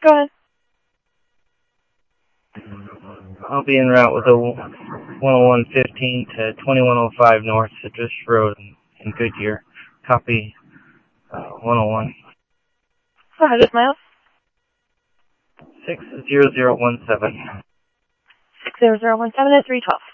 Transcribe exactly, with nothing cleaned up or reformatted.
Go ahead. I'll be en route with a one oh one fifteen to twenty-one oh five North Citrus Road in Goodyear. Copy uh, one oh one. Go ahead, this miles. six zero zero one seven. six zero zero one seven at three twelve.